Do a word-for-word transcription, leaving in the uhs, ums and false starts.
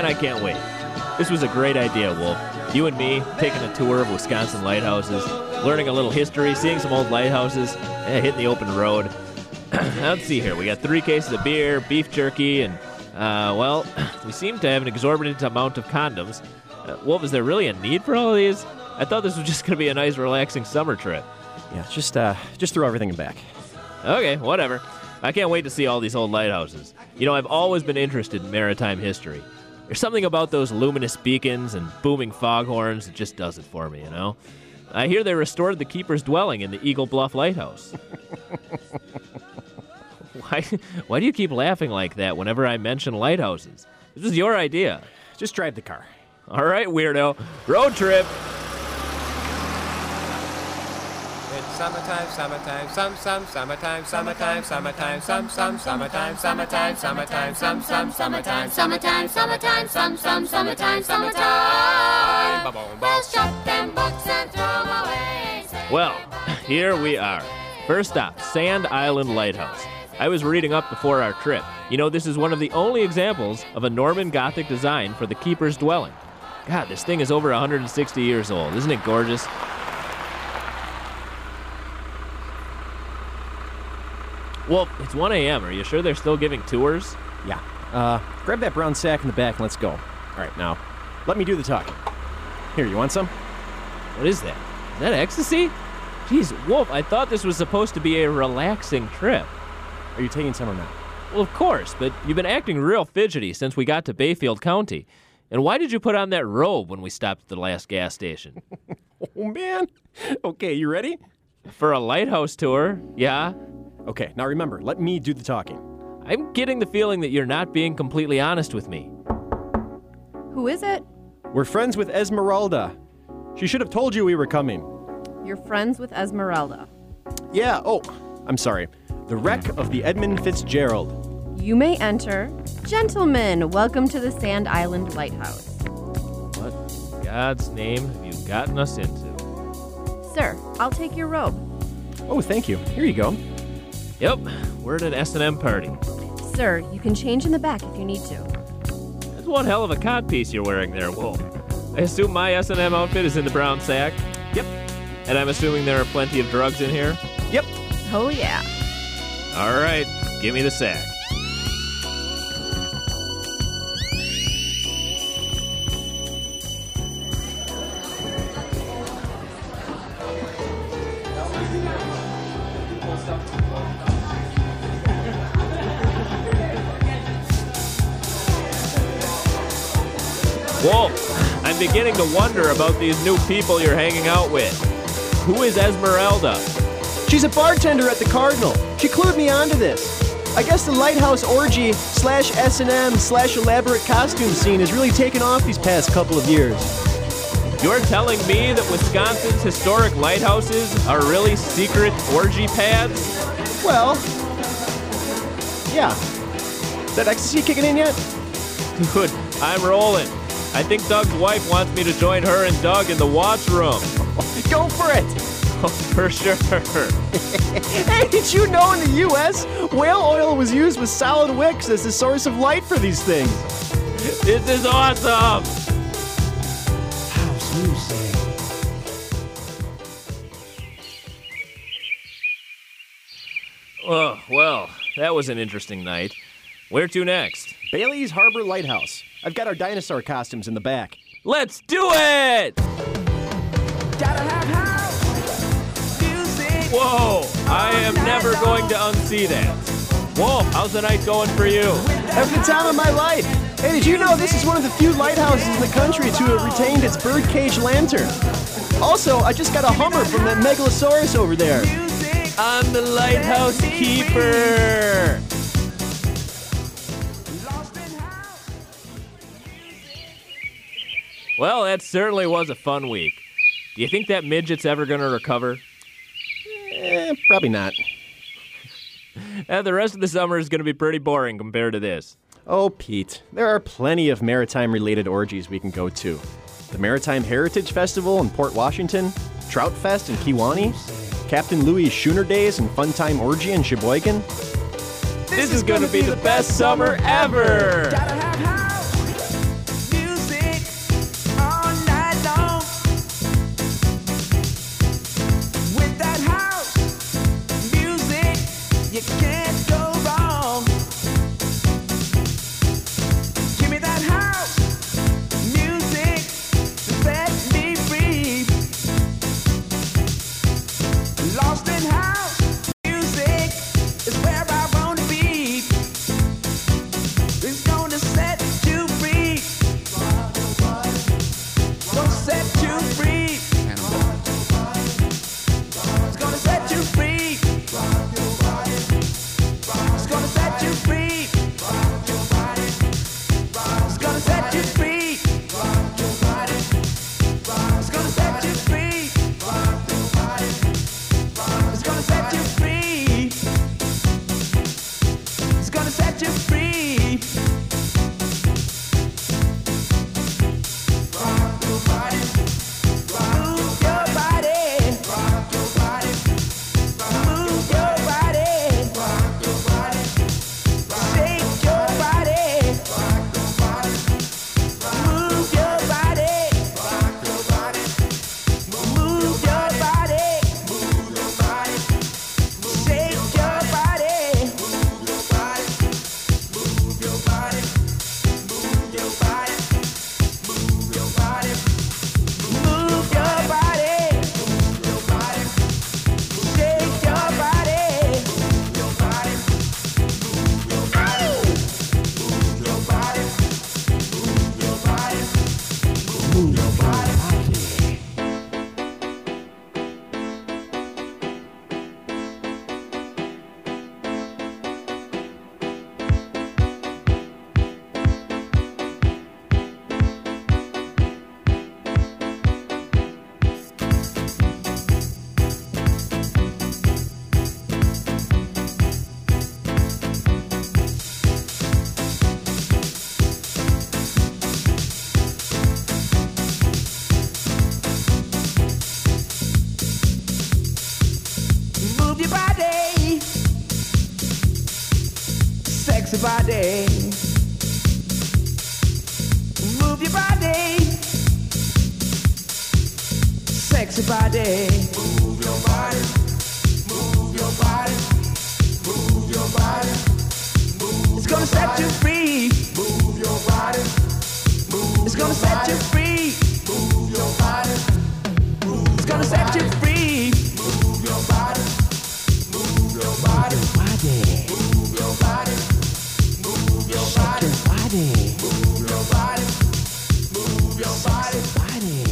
I can't wait. This was a great idea, Wolf. You and me taking a tour of Wisconsin lighthouses, learning a little history, seeing some old lighthouses, eh, hitting the open road. Let's see here. We got three cases of beer, beef jerky, and, uh, well, we seem to have an exorbitant amount of condoms. Uh, Wolf, is there really a need for all of these? I thought this was just going to be a nice, relaxing summer trip. Yeah, just uh, just throw everything in back. Okay, whatever. I can't wait to see all these old lighthouses. You know, I've always been interested in maritime history. There's something about those luminous beacons and booming foghorns that just does it for me, you know? I hear they restored the keeper's dwelling in the Eagle Bluff Lighthouse. Why, why do you keep laughing like that whenever I mention lighthouses? This was your idea. Just drive the car. All right, weirdo. Road trip. Summertime, summertime, some, some, summertime, summertime, summertime, some, some, summertime, summertime, summertime, some, some, summertime, Summertime, summertime, some, some, summertime, summertime. Let's shut them books and throw away. Well, here we are. First stop, Sand Island Lighthouse. I was reading up before our trip. You know, this is one of the only examples of a Norman Gothic design for the keeper's dwelling. God, this thing is over one hundred sixty years old. Isn't it gorgeous? Well, it's one a.m. Are you sure they're still giving tours? Yeah. Uh, grab that brown sack in the back and let's go. All right, now, let me do the talking. Here, you want some? What is that? Is that ecstasy? Jeez, Wolf, I thought this was supposed to be a relaxing trip. Are you taking some or not? Well, of course, but you've been acting real fidgety since we got to Bayfield County. And why did you put on that robe when we stopped at the last gas station? Oh, man. Okay, you ready? For a lighthouse tour, yeah. Okay, now remember, let me do the talking. I'm getting the feeling that you're not being completely honest with me. Who is it? We're friends with Esmeralda. She should have told you we were coming. You're friends with Esmeralda. Yeah, oh, I'm sorry. The wreck of the Edmund Fitzgerald. You may enter. Gentlemen, welcome to the Sand Island Lighthouse. What in God's name have you gotten us into? Sir, I'll take your robe. Oh, thank you. Here you go. Yep, we're at an S and M party. Sir, you can change in the back if you need to. That's one hell of a codpiece you're wearing there, Wolf. I assume my S and M outfit is in the brown sack? Yep. And I'm assuming there are plenty of drugs in here? Yep. Oh, yeah. All right, give me the sack. Wolf, I'm beginning to wonder about these new people you're hanging out with. Who is Esmeralda? She's a bartender at the Cardinal. She clued me onto this. I guess the lighthouse orgy slash S and M slash elaborate costume scene has really taken off these past couple of years. You're telling me that Wisconsin's historic lighthouses are really secret orgy pads? Well, yeah. Is that ecstasy kicking in yet? Dude, I'm rolling. I think Doug's wife wants me to join her and Doug in the watch room. Go for it! Oh, for sure. Hey, did you know in the U S whale oil was used with solid wicks as the source of light for these things? This is awesome! House music. Oh, well, that was an interesting night. Where to next? Bailey's Harbor Lighthouse. I've got our dinosaur costumes in the back. Let's do it! Gotta have house music. Whoa, I am never going to unsee that. Whoa, how's the night going for you? Having the time of my life. Hey, did you know this is one of the few lighthouses in the country to have retained its birdcage lantern? Also, I just got a Hummer from that Megalosaurus over there. I'm the lighthouse keeper. Well, that certainly was a fun week. Do you think that midget's ever going to recover? Eh, probably not. Eh, the rest of the summer is going to be pretty boring compared to this. Oh, Pete, there are plenty of maritime-related orgies we can go to. The Maritime Heritage Festival in Port Washington, Trout Fest in Kewanee, Captain Louis Schooner Days and Funtime Orgy in Sheboygan. This, this is, is going to be the best summer ever! Gotta have house. You can't go wrong. Give me that house music to set me free. Lost in house music is where I wanna be. It's gonna set you free. Gonna set you free. It's gonna set you free. It's gonna set you free. It's gonna set you free. It's gonna set you free. It's gonna set you free. It's gonna set you free. Rock your body. Move your body. Rock your body. Move your body. Rock your body. Shake your body. Rock your body. Move your body. Rock your body. Move your body. Move your body. Shake your body. Move your body. Move your body. Move your body. Move your body. Move your body. Move your body. Shake your body. Move your body. Move your body. Move your body. Move your body. Move your body. Move your body, sexy body. Move your body, sexy body. Move your body, move your body, move your body. Move it's gonna set you free. Move your body, move it's gonna set you free. Move your body, move it's gonna set you free. Move your body. Move your body, move your body, move your body, move your body, move your body, move your body.